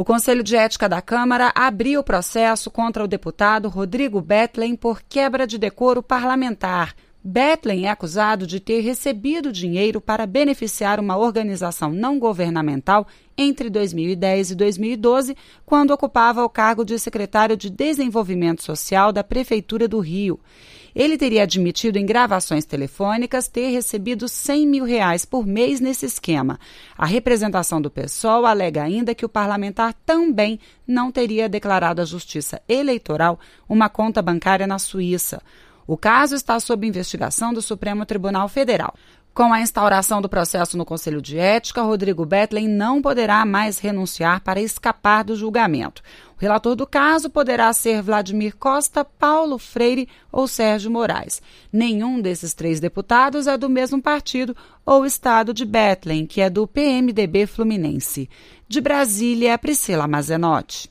O Conselho de Ética da Câmara abriu processo contra o deputado Rodrigo Bethlen por quebra de decoro parlamentar. Bethlen é acusado de ter recebido dinheiro para beneficiar uma organização não governamental entre 2010 e 2012, quando ocupava o cargo de secretário de Desenvolvimento Social da Prefeitura do Rio. Ele teria admitido em gravações telefônicas ter recebido R$100 mil por mês nesse esquema. A representação do PSOL alega ainda que o parlamentar também não teria declarado à Justiça Eleitoral uma conta bancária na Suíça. O caso está sob investigação do Supremo Tribunal Federal. Com a instauração do processo no Conselho de Ética, Rodrigo Bethlen não poderá mais renunciar para escapar do julgamento. O relator do caso poderá ser Vladimir Costa, Paulo Freire ou Sérgio Moraes. Nenhum desses 3 deputados é do mesmo partido ou estado de Bethlen, que é do PMDB fluminense. De Brasília, Priscila Mazenotti.